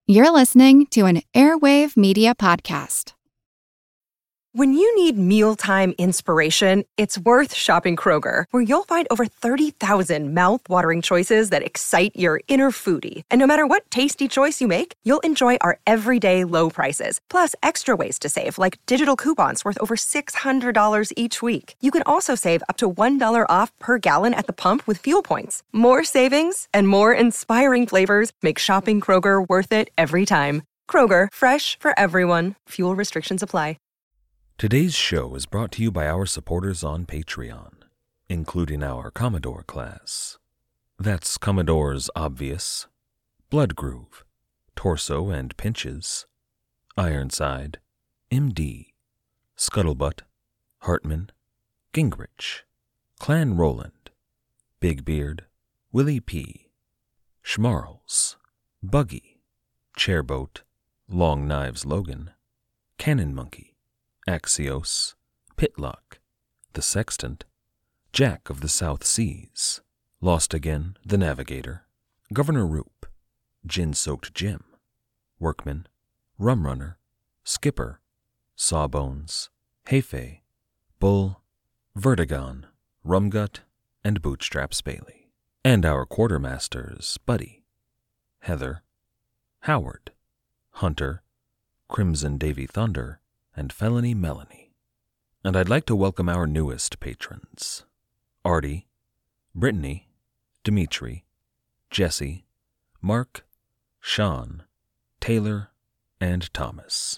You're listening to an Airwave Media Podcast. When you need mealtime inspiration, it's worth shopping Kroger, where you'll find over 30,000 mouth-watering choices that excite your inner foodie. And no matter what tasty choice you make, you'll enjoy our everyday low prices, plus extra ways to save, like digital coupons worth over $600 each week. You can also save up to $1 off per gallon at the pump with fuel points. More savings and more inspiring flavors make shopping Kroger worth it every time. Kroger, fresh for everyone. Fuel restrictions apply. Today's show is brought to you by our supporters on Patreon, including our Commodore class. That's Commodore's Obvious, Bloodgroove, Torso and Pinches, Ironside, MD, Scuttlebutt, Hartman, Gingrich, Clan Roland, Big Beard, Willie P., Schmarls, Buggy, Chairboat, Long Knives Logan, Cannon Monkey, Axios, Pitlock, The Sextant, Jack of the South Seas, Lost Again, The Navigator, Governor Roop, Gin-Soaked Jim, Workman, Rumrunner, Skipper, Sawbones, Hefe, Bull, Vertigon, Rumgut, and Bootstraps Bailey. And our quartermasters, Buddy, Heather, Howard, Hunter, Crimson Davy Thunder, and Felony Melanie. And I'd like to welcome our newest patrons, Artie, Brittany, Dimitri, Jesse, Mark, Sean, Taylor, and Thomas.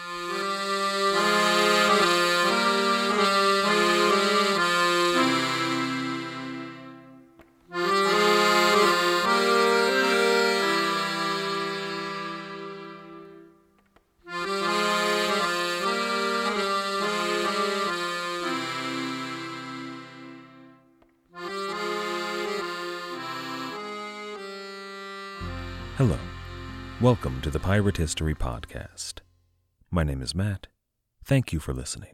Hello. Welcome to the Pirate History Podcast. My name is Matt. Thank you for listening.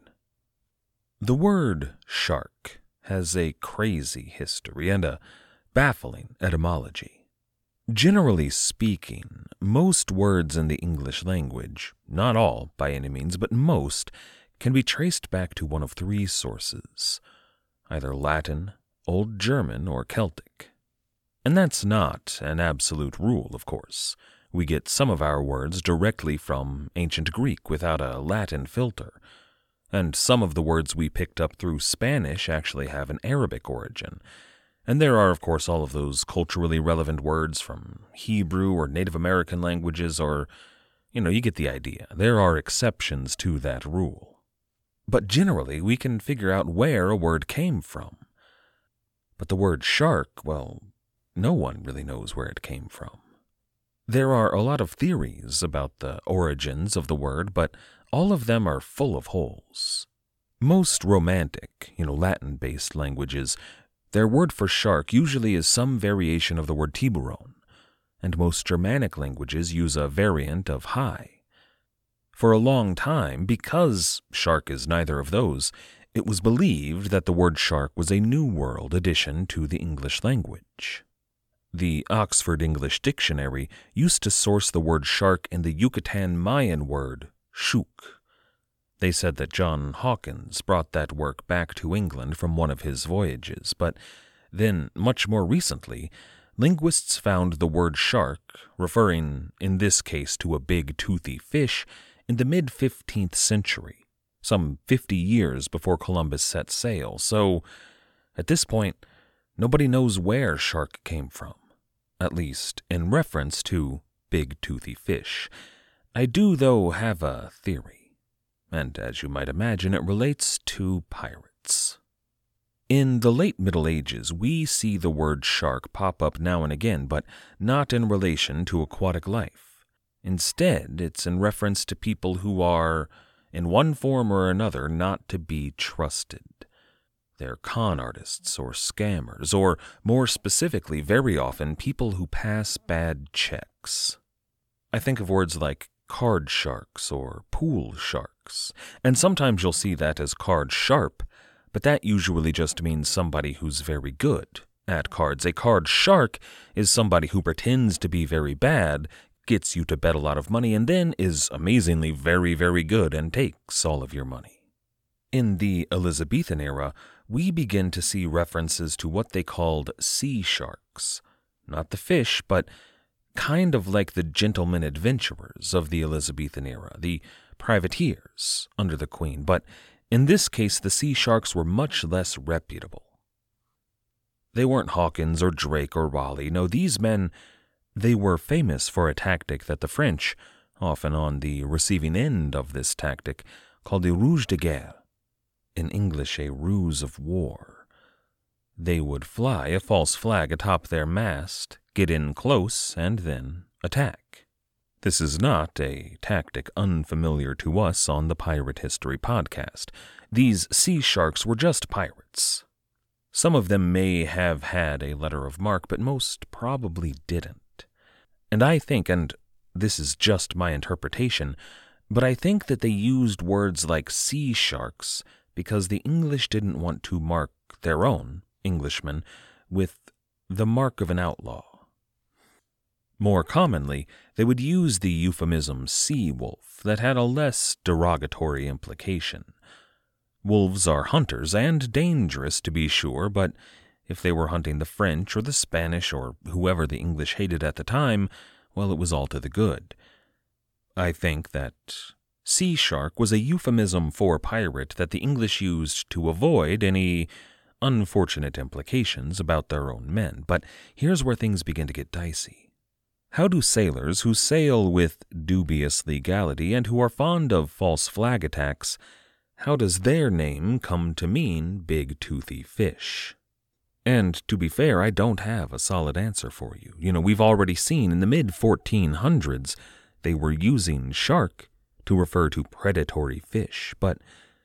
The word shark has a crazy history and a baffling etymology. Generally speaking, most words in the English language, not all by any means, but most, can be traced back to one of three sources, either Latin, Old German, or Celtic. And that's not an absolute rule, of course. We get some of our words directly from ancient Greek without a Latin filter, and some of the words we picked up through Spanish actually have an Arabic origin. And there are, of course, all of those culturally relevant words from Hebrew or Native American languages, or, you get the idea. There are exceptions to that rule. But generally, we can figure out where a word came from. But the word shark, well, no one really knows where it came from. There are a lot of theories about the origins of the word, but all of them are full of holes. Most Romantic, Latin-based languages, their word for shark usually is some variation of the word tiburon, and most Germanic languages use a variant of hai. For a long time, because shark is neither of those, it was believed that the word shark was a New World addition to the English language. The Oxford English Dictionary used to source the word shark in the Yucatan Mayan word, shuk. They said that John Hawkins brought that work back to England from one of his voyages, but then, much more recently, linguists found the word shark, referring in this case to a big toothy fish, in the mid-15th century, some 50 years before Columbus set sail, so, at this point, nobody knows where shark came from, at least in reference to big toothy fish. I do, though, have a theory, and as you might imagine, it relates to pirates. In the late Middle Ages, we see the word shark pop up now and again, but not in relation to aquatic life. Instead, it's in reference to people who are, in one form or another, not to be trusted. They're con artists or scammers, or more specifically, very often, people who pass bad checks. I think of words like card sharks or pool sharks, and sometimes you'll see that as card sharp, but that usually just means somebody who's very good at cards. A card shark is somebody who pretends to be very bad, gets you to bet a lot of money, and then is amazingly very, very good and takes all of your money. In the Elizabethan era, we begin to see references to what they called sea sharks. Not the fish, but kind of like the gentlemen adventurers of the Elizabethan era, the privateers under the Queen, but in this case the sea sharks were much less reputable. They weren't Hawkins or Drake or Raleigh. No, these men, they were famous for a tactic that the French, often on the receiving end of this tactic, called a rouge de guerre, in English a ruse of war. They would fly a false flag atop their mast, get in close, and then attack. This is not a tactic unfamiliar to us on the Pirate History podcast. These sea sharks were just pirates. Some of them may have had a letter of marque, but most probably didn't. And I think, and this is just my interpretation, but I think that they used words like sea sharks because the English didn't want to mark their own, Englishmen, with the mark of an outlaw. More commonly, they would use the euphemism sea wolf that had a less derogatory implication. Wolves are hunters and dangerous, to be sure, but if they were hunting the French or the Spanish or whoever the English hated at the time, well, it was all to the good. I think that sea shark was a euphemism for pirate that the English used to avoid any unfortunate implications about their own men. But here's where things begin to get dicey. How do sailors who sail with dubious legality and who are fond of false flag attacks, how does their name come to mean big toothy fish? And to be fair, I don't have a solid answer for you. We've already seen in the mid-1400s they were using shark to refer to predatory fish, but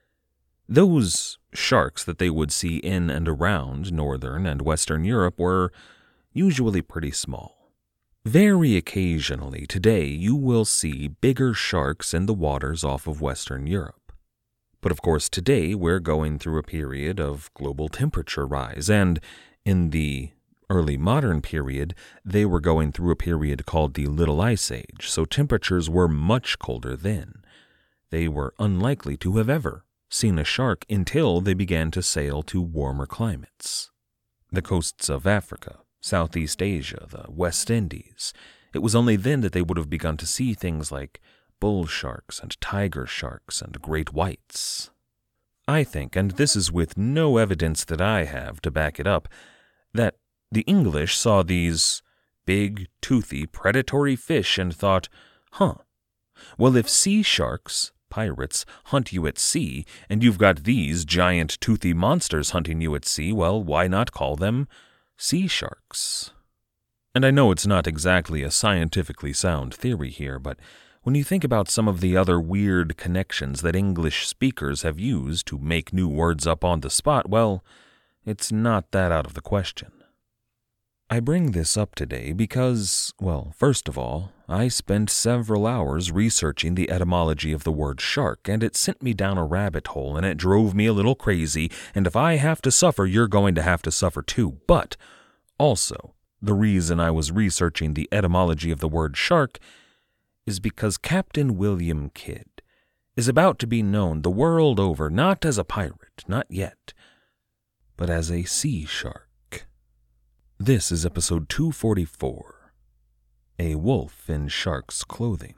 those sharks that they would see in and around northern and western Europe were usually pretty small. Very occasionally today you will see bigger sharks in the waters off of Western Europe. But of course today we're going through a period of global temperature rise, and in the early modern period they were going through a period called the Little Ice Age, so temperatures were much colder then. They were unlikely to have ever seen a shark until they began to sail to warmer climates. The coasts of Africa, Southeast Asia, the West Indies. It was only then that they would have begun to see things like bull sharks and tiger sharks and great whites. I think, and this is with no evidence that I have to back it up, that the English saw these big, toothy, predatory fish and thought, well, if sea sharks, pirates, hunt you at sea, and you've got these giant, toothy monsters hunting you at sea, well, why not call them sea sharks? And I know it's not exactly a scientifically sound theory here, but when you think about some of the other weird connections that English speakers have used to make new words up on the spot, well, it's not that out of the question. I bring this up today because, well, first of all, I spent several hours researching the etymology of the word shark, and it sent me down a rabbit hole, and it drove me a little crazy, and if I have to suffer, you're going to have to suffer too. But also, the reason I was researching the etymology of the word shark is because Captain William Kidd is about to be known the world over not as a pirate, not yet, but as a sea shark. This is episode 244, A Wolf in Shark's Clothing.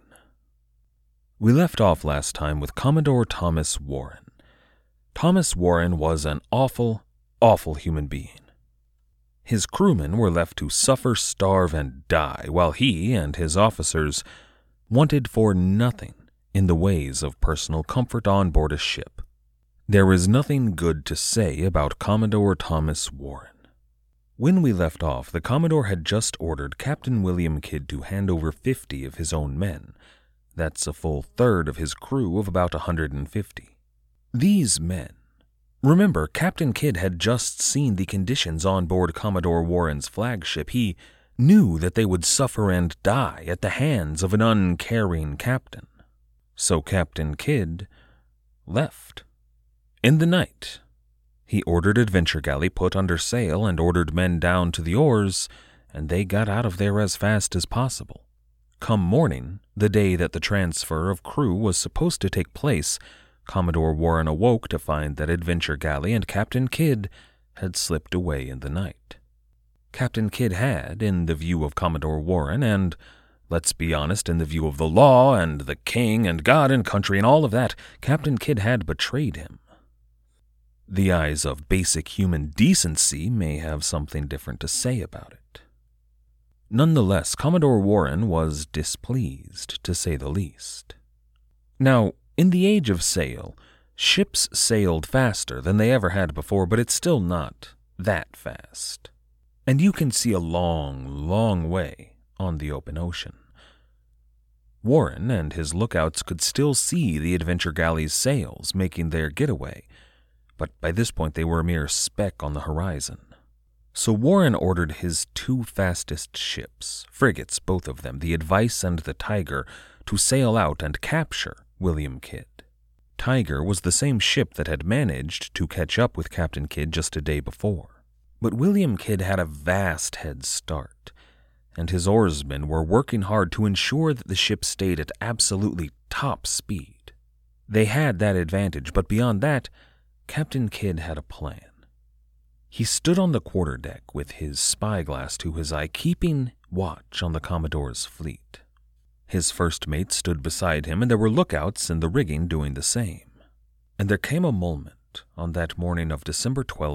We left off last time with Commodore Thomas Warren. Thomas Warren was an awful, awful human being. His crewmen were left to suffer, starve, and die, while he and his officers wanted for nothing in the ways of personal comfort on board a ship. There is nothing good to say about Commodore Thomas Warren. When we left off, the Commodore had just ordered Captain William Kidd to hand over 50 of his own men. That's a full third of his crew of about 150. These men. Remember, Captain Kidd had just seen the conditions on board Commodore Warren's flagship. He knew that they would suffer and die at the hands of an uncaring captain. So Captain Kidd left. In the night, he ordered Adventure Galley put under sail and ordered men down to the oars, and they got out of there as fast as possible. Come morning, the day that the transfer of crew was supposed to take place, Commodore Warren awoke to find that Adventure Galley and Captain Kidd had slipped away in the night. Captain Kidd had, in the view of Commodore Warren, and, let's be honest, in the view of the law and the king and God and country and all of that, Captain Kidd had betrayed him. The eyes of basic human decency may have something different to say about it. Nonetheless, Commodore Warren was displeased, to say the least. Now, in the age of sail, ships sailed faster than they ever had before, but it's still not that fast. And you can see a long, long way on the open ocean. Warren and his lookouts could still see the Adventure Galley's sails making their getaway, but by this point they were a mere speck on the horizon. So Warren ordered his two fastest ships, frigates both of them, the Advice and the Tiger, to sail out and capture William Kidd. Tiger was the same ship that had managed to catch up with Captain Kidd just a day before. But William Kidd had a vast head start, and his oarsmen were working hard to ensure that the ship stayed at absolutely top speed. They had that advantage, but beyond that, Captain Kidd had a plan. He stood on the quarterdeck with his spyglass to his eye, keeping watch on the Commodore's fleet. His first mate stood beside him, and there were lookouts in the rigging doing the same. And there came a moment on that morning of December 12,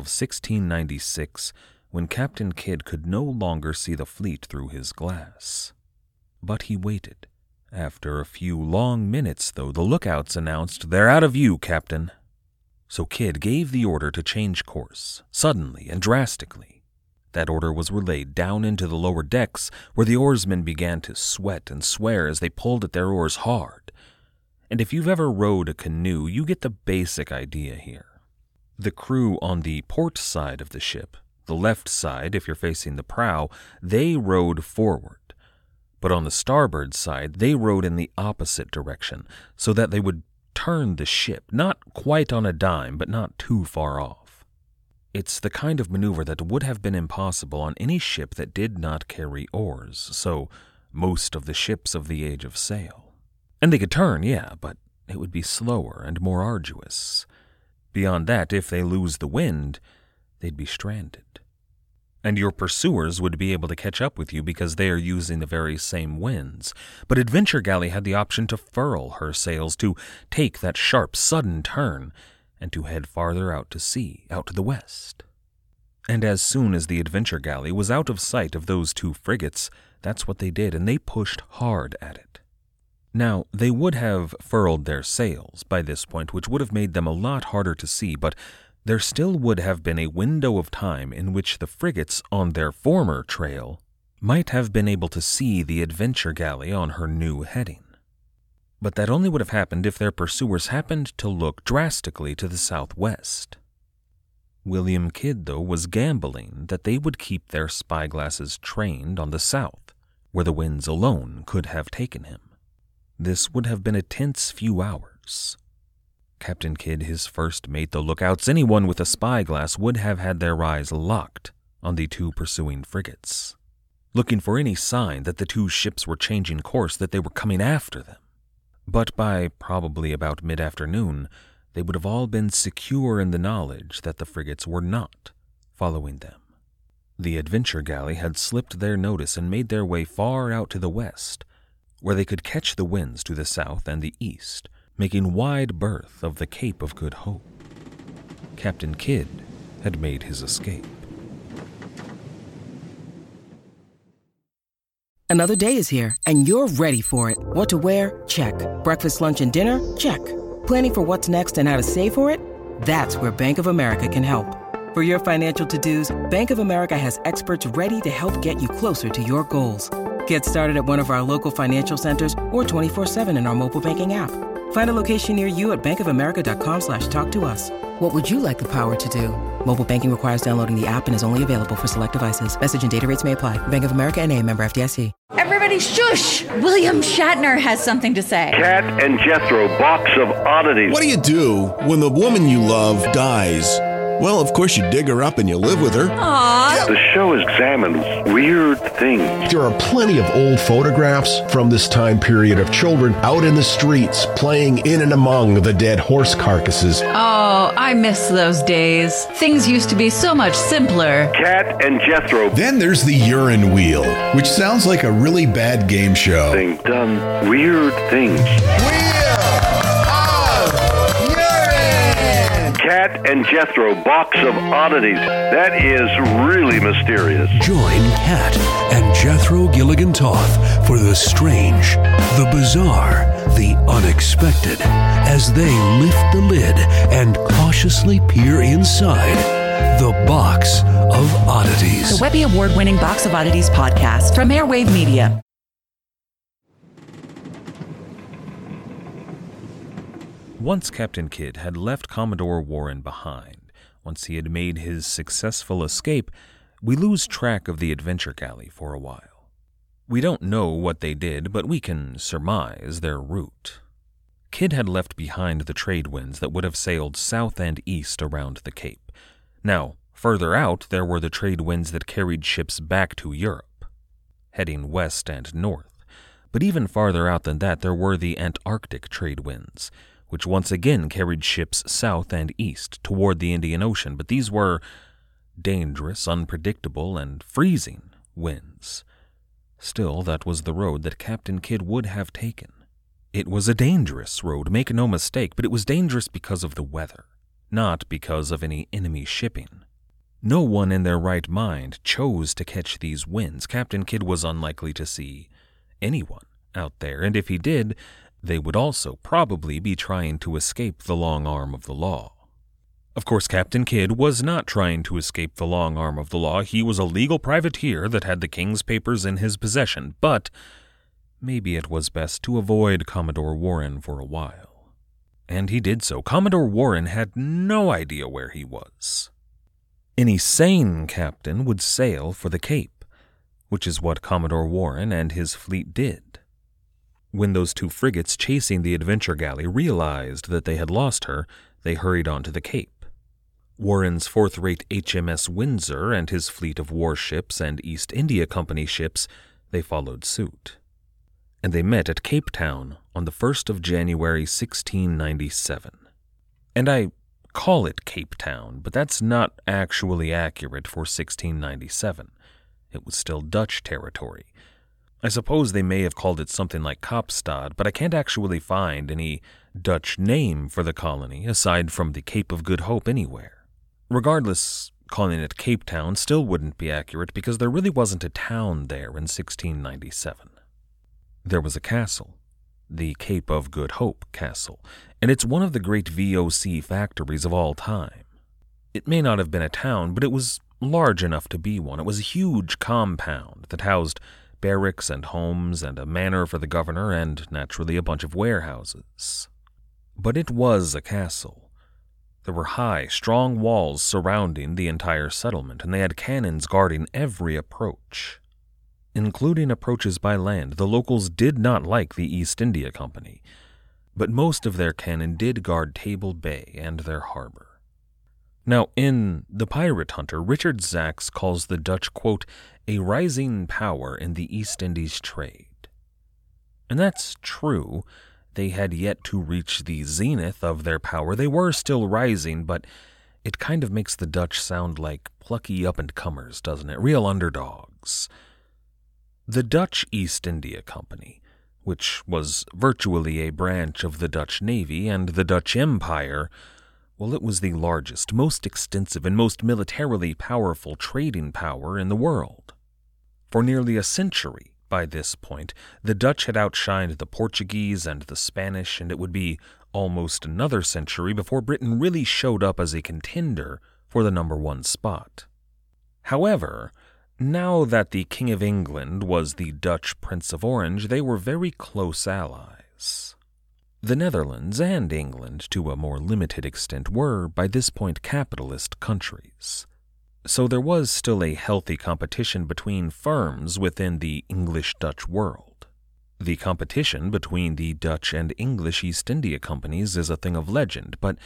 1696, when Captain Kidd could no longer see the fleet through his glass. But he waited. After a few long minutes, though, the lookouts announced, "They're out of view, Captain." So Kidd gave the order to change course, suddenly and drastically. That order was relayed down into the lower decks, where the oarsmen began to sweat and swear as they pulled at their oars hard. And if you've ever rowed a canoe, you get the basic idea here. The crew on the port side of the ship, the left side if you're facing the prow, they rowed forward. But on the starboard side, they rowed in the opposite direction, so that they would turn the ship, not quite on a dime, but not too far off. It's the kind of maneuver that would have been impossible on any ship that did not carry oars, so most of the ships of the age of sail. And they could turn, yeah, but it would be slower and more arduous. Beyond that, if they lose the wind, they'd be stranded. And your pursuers would be able to catch up with you because they are using the very same winds. But Adventure Galley had the option to furl her sails, to take that sharp, sudden turn, and to head farther out to sea, out to the west. And as soon as the Adventure Galley was out of sight of those two frigates, that's what they did, and they pushed hard at it. Now, they would have furled their sails by this point, which would have made them a lot harder to see, but there still would have been a window of time in which the frigates on their former trail might have been able to see the Adventure Galley on her new heading. But that only would have happened if their pursuers happened to look drastically to the southwest. William Kidd, though, was gambling that they would keep their spyglasses trained on the south, where the winds alone could have taken him. This would have been a tense few hours. Captain Kidd, his first mate, the lookouts, anyone with a spyglass would have had their eyes locked on the two pursuing frigates, looking for any sign that the two ships were changing course, that they were coming after them. But by probably about mid-afternoon, they would have all been secure in the knowledge that the frigates were not following them. The Adventure Galley had slipped their notice and made their way far out to the west, where they could catch the winds to the south and the east, making wide berth of the Cape of Good Hope. Captain Kidd had made his escape. Another day is here, and you're ready for it. What to wear? Check. Breakfast, lunch, and dinner? Check. Planning for what's next and how to save for it? That's where Bank of America can help. For your financial to-dos, Bank of America has experts ready to help get you closer to your goals. Get started at one of our local financial centers or 24/7 in our mobile banking app. Find a location near you at bankofamerica.com/talktous. What would you like the power to do? Mobile banking requires downloading the app and is only available for select devices. Message and data rates may apply. Bank of America N.A., member FDIC. Everybody shush! William Shatner has something to say. Cat and Jethro, box of oddities. What do you do when the woman you love dies? Well, of course you dig her up and you live with her. Aww. The show examines weird things. There are plenty of old photographs from this time period of children out in the streets playing in and among the dead horse carcasses. Oh, I miss those days. Things used to be so much simpler. Cat and Jethro. Then there's the urine wheel, which sounds like a really bad game show. Thing done weird things. Cat and Jethro, Box of Oddities. That is really mysterious. Join Cat and Jethro Gilligan Toth for the strange, the bizarre, the unexpected, as they lift the lid and cautiously peer inside the Box of Oddities. The Webby Award-winning Box of Oddities podcast from Airwave Media. Once Captain Kidd had left Commodore Warren behind, once he had made his successful escape, we lose track of the adventure galley for a while. We don't know what they did, but we can surmise their route. Kidd had left behind the trade winds that would have sailed south and east around the Cape. Now, further out, there were the trade winds that carried ships back to Europe, heading west and north. But even farther out than that, there were the Antarctic trade winds, which once again carried ships south and east toward the Indian Ocean, but these were dangerous, unpredictable, and freezing winds. Still, that was the road that Captain Kidd would have taken. It was a dangerous road, make no mistake, but it was dangerous because of the weather, not because of any enemy shipping. No one in their right mind chose to catch these winds. Captain Kidd was unlikely to see anyone out there, and if he did, they would also probably be trying to escape the long arm of the law. Of course, Captain Kidd was not trying to escape the long arm of the law. He was a legal privateer that had the king's papers in his possession, but maybe it was best to avoid Commodore Warren for a while. And he did so. Commodore Warren had no idea where he was. Any sane captain would sail for the Cape, which is what Commodore Warren and his fleet did. When those two frigates chasing the adventure galley realized that they had lost her, they hurried on to the Cape. Warren's fourth-rate HMS Windsor and his fleet of warships and East India Company ships, they followed suit. And they met at Cape Town on the 1st of January, 1697. And I call it Cape Town, but that's not actually accurate for 1697. It was still Dutch territory. I suppose they may have called it something like Kaapstad, but I can't actually find any Dutch name for the colony aside from the Cape of Good Hope anywhere. Regardless, calling it Cape Town still wouldn't be accurate because there really wasn't a town there in 1697. There was a castle, the Cape of Good Hope Castle, and it's one of the great VOC factories of all time. It may not have been a town, but it was large enough to be one. It was a huge compound that housed barracks and homes and a manor for the governor and, naturally, a bunch of warehouses. But it was a castle. There were high, strong walls surrounding the entire settlement, and they had cannons guarding every approach. Including approaches by land, the locals did not like the East India Company, but most of their cannon did guard Table Bay and their harbor. Now, in The Pirate Hunter, Richard Zacks calls the Dutch, quote, a rising power in the East Indies trade. And that's true. They had yet to reach the zenith of their power. They were still rising, but it kind of makes the Dutch sound like plucky up-and-comers, doesn't it? Real underdogs. The Dutch East India Company, which was virtually a branch of the Dutch Navy and the Dutch Empire, well, it was the largest, most extensive, and most militarily powerful trading power in the world. For nearly a century, by this point, the Dutch had outshined the Portuguese and the Spanish, and it would be almost another century before Britain really showed up as a contender for the number one spot. However, now that the King of England was the Dutch Prince of Orange, they were very close allies. The Netherlands and England, to a more limited extent, were, by this point, capitalist countries. So there was still a healthy competition between firms within the English-Dutch world. The competition between the Dutch and English East India Companies is a thing of legend, but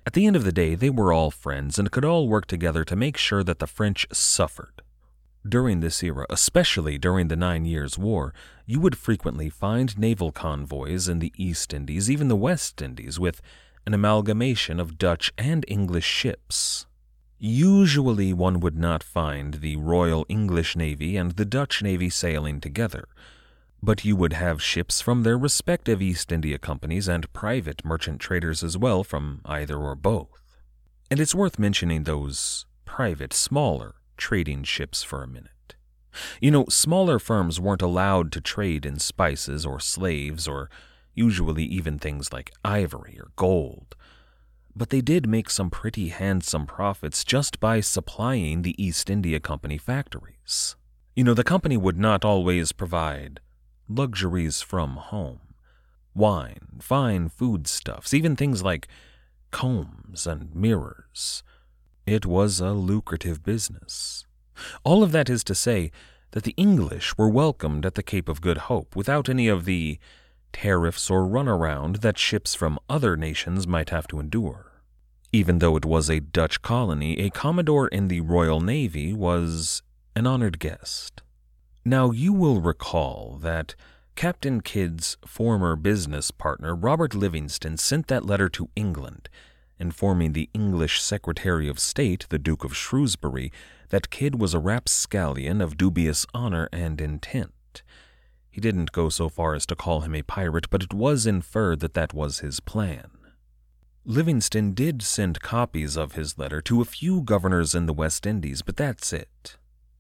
At the end of the day, they were all friends and could all work together to make sure that the French suffered. During this era, especially during the 9 Years' War, you would frequently find naval convoys in the East Indies, even the West Indies, with an amalgamation of Dutch and English ships. Usually one would not find the Royal English Navy and the Dutch Navy sailing together, but you would have ships from their respective East India companies and private merchant traders as well from either or both. And it's worth mentioning those private, smaller trading ships for a minute. Smaller firms weren't allowed to trade in spices or slaves or usually even things like ivory or gold, but they did make some pretty handsome profits just by supplying the East India Company factories. The company would not always provide luxuries from home, wine, fine foodstuffs, even things like combs and mirrors. It was a lucrative business. All of that is to say that the English were welcomed at the Cape of Good Hope without any of the tariffs or runaround that ships from other nations might have to endure. Even though it was a Dutch colony, a commodore in the Royal Navy was an honored guest. Now, you will recall that Captain Kidd's former business partner, Robert Livingston, sent that letter to England, informing the English Secretary of State, the Duke of Shrewsbury, that Kidd was a rapscallion of dubious honor and intent. He didn't go so far as to call him a pirate, but it was inferred that that was his plan. Livingston did send copies of his letter to a few governors in the West Indies, but that's it.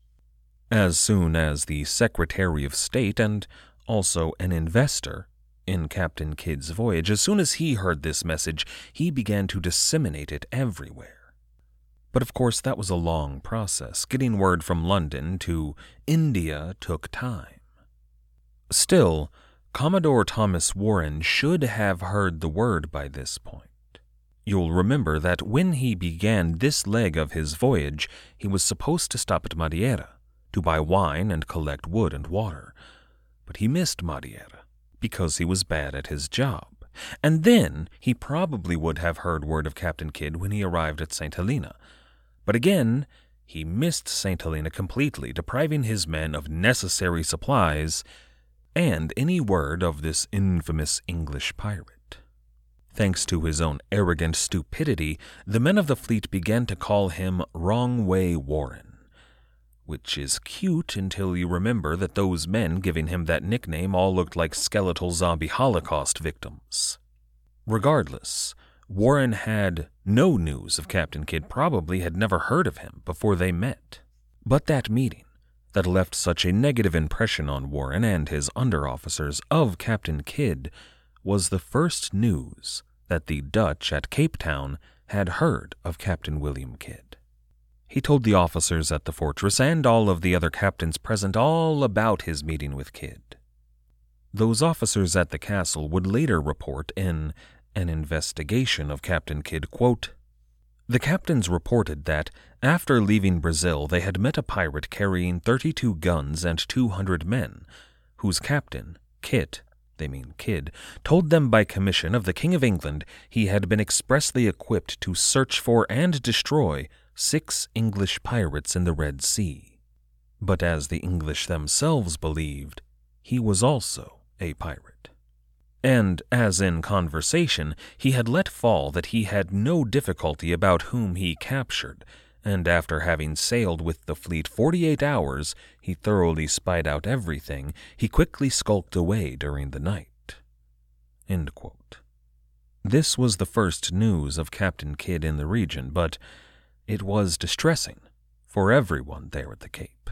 As soon as the Secretary of State and also an investor in Captain Kidd's voyage, as soon as he heard this message, he began to disseminate it everywhere. But of course, that was a long process. Getting word from London to India took time. Still, Commodore Thomas Warren should have heard the word by this point. You'll remember that when he began this leg of his voyage, he was supposed to stop at Madeira to buy wine and collect wood and water. But he missed Madeira because he was bad at his job. And then he probably would have heard word of Captain Kidd when he arrived at St. Helena. But again, he missed St. Helena completely, depriving his men of necessary supplies and any word of this infamous English pirate. Thanks to his own arrogant stupidity, the men of the fleet began to call him Wrong Way Warren, which is cute until you remember that those men giving him that nickname all looked like skeletal zombie Holocaust victims. Regardless, Warren had no news of Captain Kidd, probably had never heard of him before they met. But that meeting, that left such a negative impression on Warren and his under-officers of Captain Kidd, was the first news that the Dutch at Cape Town had heard of Captain William Kidd. He told the officers at the fortress and all of the other captains present all about his meeting with Kidd. Those officers at the castle would later report in an investigation of Captain Kidd, quote, "The captains reported that, after leaving Brazil, they had met a pirate carrying 32 guns and 200 men, whose captain, Kidd, told them by commission of the King of England he had been expressly equipped to search for and destroy 6 English pirates in the Red Sea. But as the English themselves believed, he was also a pirate. And, as in conversation, he had let fall that he had no difficulty about whom he captured, and after having sailed with the fleet 48 hours, he thoroughly spied out everything. He quickly skulked away during the night." End quote. This was the first news of Captain Kidd in the region, but it was distressing for everyone there at the Cape.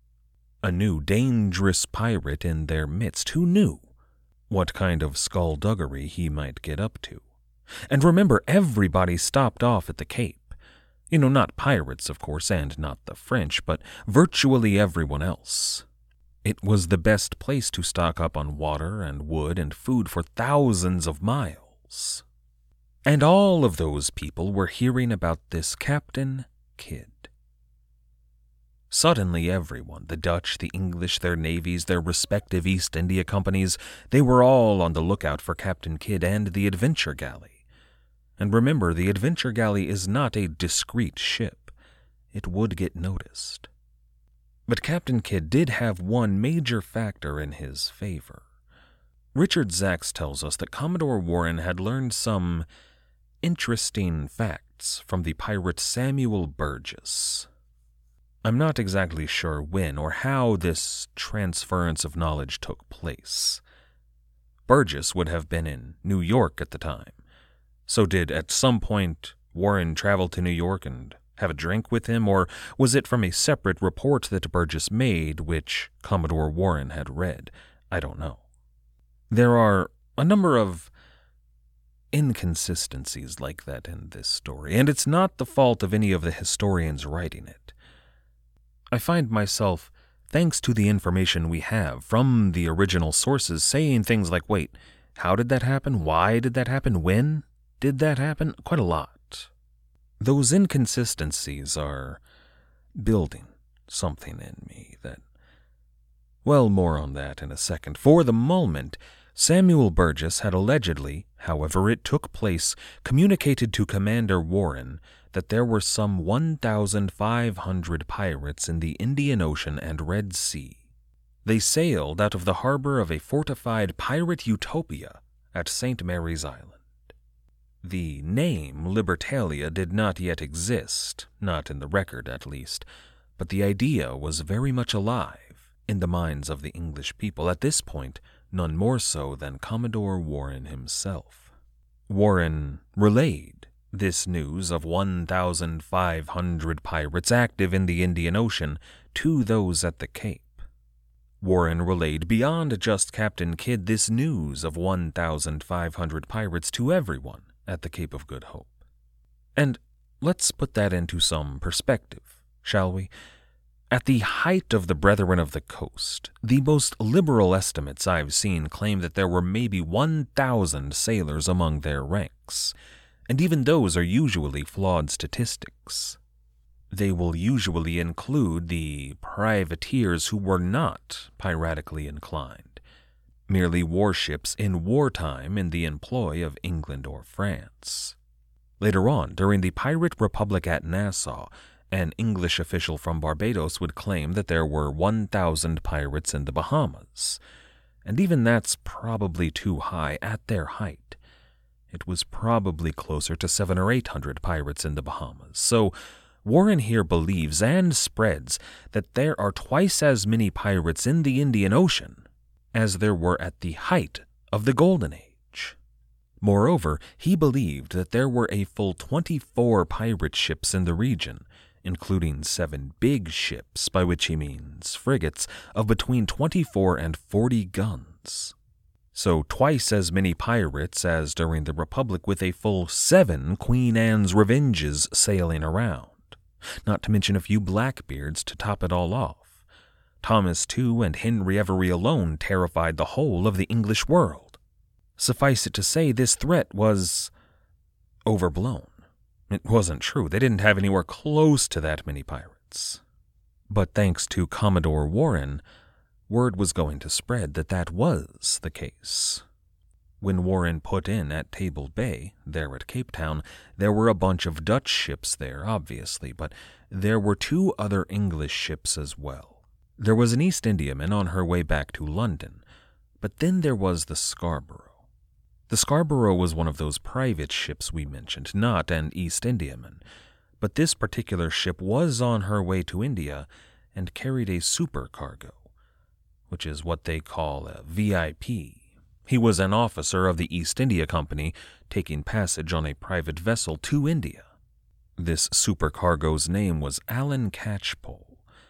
A new dangerous pirate in their midst. Who knew what kind of skullduggery he might get up to? And remember, everybody stopped off at the Cape. Not pirates, of course, and not the French, but virtually everyone else. It was the best place to stock up on water and wood and food for thousands of miles. And all of those people were hearing about this Captain Kidd. Suddenly everyone, the Dutch, the English, their navies, their respective East India companies, they were all on the lookout for Captain Kidd and the adventure galley. And remember, the Adventure Galley is not a discreet ship. It would get noticed. But Captain Kidd did have one major factor in his favor. Richard Zacks tells us that Commodore Warren had learned some interesting facts from the pirate Samuel Burgess. I'm not exactly sure when or how this transference of knowledge took place. Burgess would have been in New York at the time. So did, at some point, Warren travel to New York and have a drink with him, or was it from a separate report that Burgess made, which Commodore Warren had read? I don't know. There are a number of inconsistencies like that in this story, and it's not the fault of any of the historians writing it. I find myself, thanks to the information we have from the original sources, saying things like, wait, how did that happen? Why did that happen? When did that happen? Quite a lot. Those inconsistencies are building something in me that, well, more on that in a second. For the moment, Samuel Burgess had allegedly, however it took place, communicated to Commander Warren that there were some 1,500 pirates in the Indian Ocean and Red Sea. They sailed out of the harbor of a fortified pirate utopia at St. Mary's Island. The name Libertalia did not yet exist, not in the record at least, but the idea was very much alive in the minds of the English people, at this point none more so than Commodore Warren himself. Warren relayed this news of 1,500 pirates active in the Indian Ocean to those at the Cape. Warren relayed beyond just Captain Kidd this news of 1,500 pirates to everyone at the Cape of Good Hope. And let's put that into some perspective, shall we? At the height of the Brethren of the Coast, the most liberal estimates I've seen claim that there were maybe 1,000 sailors among their ranks, and even those are usually flawed statistics. They will usually include the privateers who were not piratically inclined, merely warships in wartime in the employ of England or France. Later on, during the Pirate Republic at Nassau, an English official from Barbados would claim that there were 1,000 pirates in the Bahamas, and even that's probably too high at their height. It was probably closer to 700 or 800 pirates in the Bahamas, so Warren here believes and spreads that there are twice as many pirates in the Indian Ocean as there were at the height of the Golden Age. Moreover, he believed that there were a full 24 pirate ships in the region, including 7 big ships, by which he means frigates, of between 24 and 40 guns. So twice as many pirates as during the Republic, with a full 7 Queen Anne's Revenges sailing around, not to mention a few Blackbeards to top it all off. Thomas Tew and Henry Every alone terrified the whole of the English world. Suffice it to say, this threat was overblown. It wasn't true. They didn't have anywhere close to that many pirates. But thanks to Commodore Warren, word was going to spread that that was the case. When Warren put in at Table Bay, there at Cape Town, there were a bunch of Dutch ships there, obviously, but there were 2 other English ships as well. There was an East Indiaman on her way back to London, but then there was the Scarborough. The Scarborough was one of those private ships we mentioned, not an East Indiaman, but this particular ship was on her way to India and carried a supercargo, which is what they call a VIP. He was an officer of the East India Company taking passage on a private vessel to India. This supercargo's name was Alan Catchpole,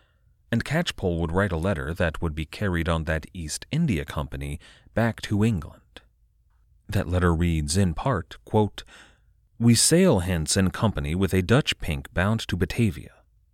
and Catchpole would write a letter that would be carried on that East India Company back to England. That letter reads in part, quote, "We sail hence in company with a Dutch pink bound to Batavia.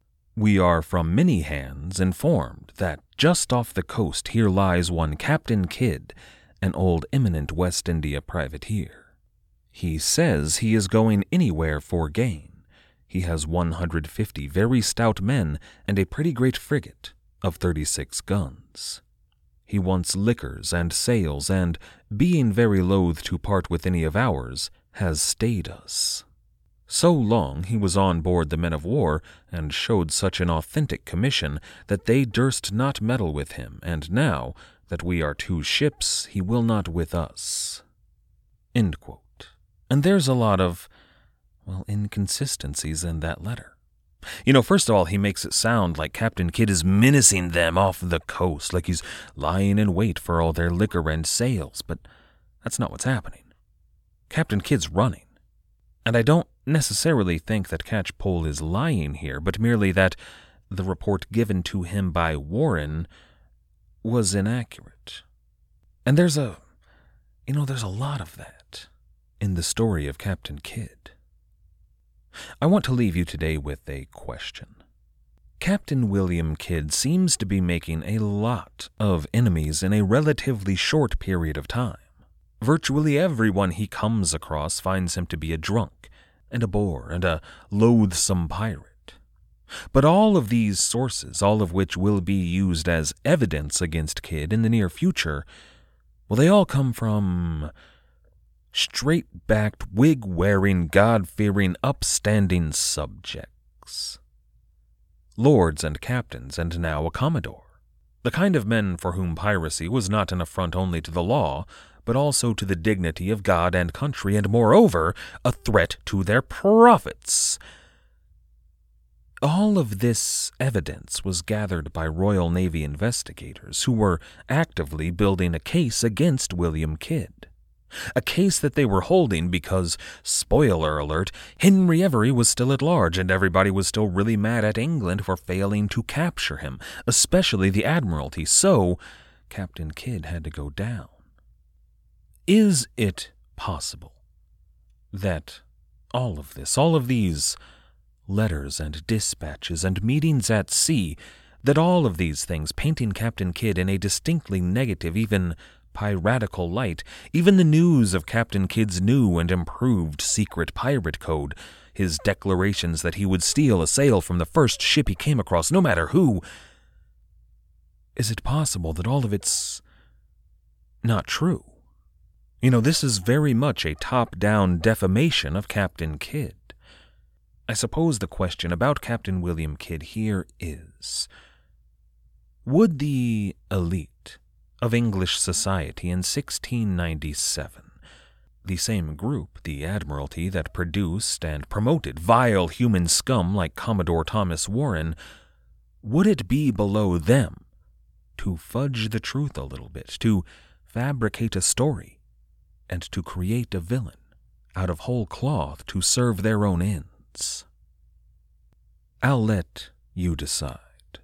We are from many hands informed that just off the coast here lies one Captain Kidd, an old eminent West India privateer. He says he is going anywhere for gain. He has 150 very stout men and a pretty great frigate of 36 guns. He wants liquors and sails, and, being very loath to part with any of ours, has stayed us. So long he was on board the men of war, and showed such an authentic commission, that they durst not meddle with him, and now that we are 2 ships, he will not with us." End quote. And there's a lot of, inconsistencies in that letter. First of all, he makes it sound like Captain Kidd is menacing them off the coast, like he's lying in wait for all their liquor and sails, but that's not what's happening. Captain Kidd's running. And I don't necessarily think that Catchpole is lying here, but merely that the report given to him by Warren was inaccurate. And there's a lot of that in the story of Captain Kidd. I want to leave you today with a question. Captain William Kidd seems to be making a lot of enemies in a relatively short period of time. Virtually everyone he comes across finds him to be a drunk, and a bore, and a loathsome pirate. But all of these sources, all of which will be used as evidence against Kidd in the near future, they all come from straight-backed, wig-wearing, God-fearing, upstanding subjects. Lords and captains, and now a commodore. The kind of men for whom piracy was not an affront only to the law, but also to the dignity of God and country, and moreover, a threat to their profits. All of this evidence was gathered by Royal Navy investigators who were actively building a case against William Kidd. A case that they were holding because, spoiler alert, Henry Every was still at large and everybody was still really mad at England for failing to capture him, especially the Admiralty, so Captain Kidd had to go down. Is it possible that all of these letters and dispatches and meetings at sea, that all of these things painting Captain Kidd in a distinctly negative, even piratical light, even the news of Captain Kidd's new and improved secret pirate code, his declarations that he would steal a sail from the first ship he came across, no matter who, is it possible that all of it's not true? This is very much a top-down defamation of Captain Kidd. I suppose the question about Captain William Kidd here is, would the elite of English society in 1697, the same group, the Admiralty, that produced and promoted vile human scum like Commodore Thomas Warren, would it be below them to fudge the truth a little bit, to fabricate a story, and to create a villain out of whole cloth to serve their own ends? I'll let you decide.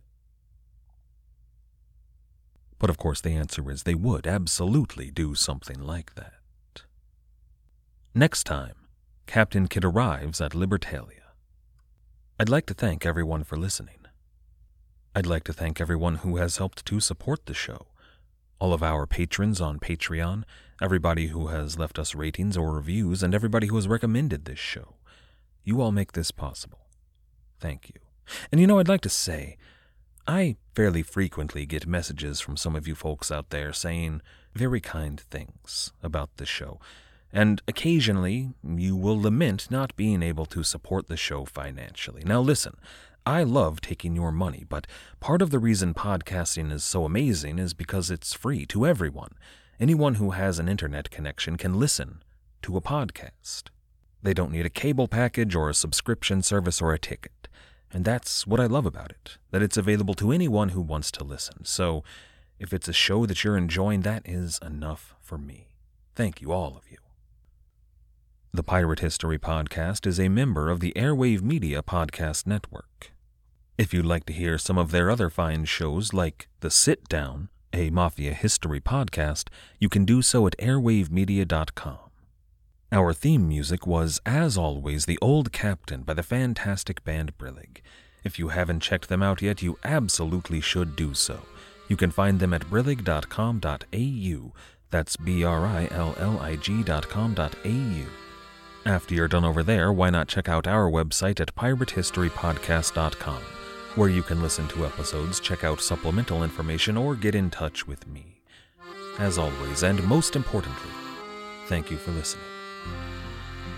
But of course the answer is they would absolutely do something like that. Next time, Captain Kidd arrives at Libertalia. I'd like to thank everyone for listening. I'd like to thank everyone who has helped to support the show. All of our patrons on Patreon, everybody who has left us ratings or reviews, and everybody who has recommended this show. You all make this possible. Thank you. And I'd like to say, I fairly frequently get messages from some of you folks out there saying very kind things about the show. And occasionally, you will lament not being able to support the show financially. Now listen, I love taking your money, but part of the reason podcasting is so amazing is because it's free to everyone. Anyone who has an internet connection can listen to a podcast. They don't need a cable package or a subscription service or a ticket. And that's what I love about it, that it's available to anyone who wants to listen. So if it's a show that you're enjoying, that is enough for me. Thank you, all of you. The Pirate History Podcast is a member of the Airwave Media Podcast Network. If you'd like to hear some of their other fine shows like The Sit Down, a Mafia history podcast, you can do so at airwavemedia.com. Our theme music was, as always, The Old Captain by the fantastic band Brillig. If you haven't checked them out yet, you absolutely should do so. You can find them at brillig.com.au. That's BRILLIG.com.au. After you're done over there, why not check out our website at piratehistorypodcast.com, where you can listen to episodes, check out supplemental information, or get in touch with me. As always, and most importantly, thank you for listening.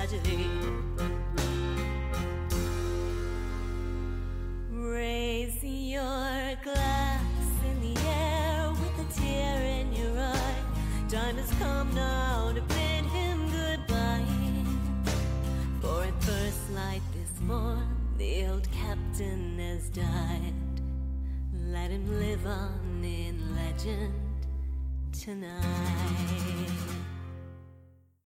tragedy. Raise your glass in the air with a tear in your eye. Time has come now to bid him goodbye. For at first light this morn, the old captain has died. Let him live on in legend tonight.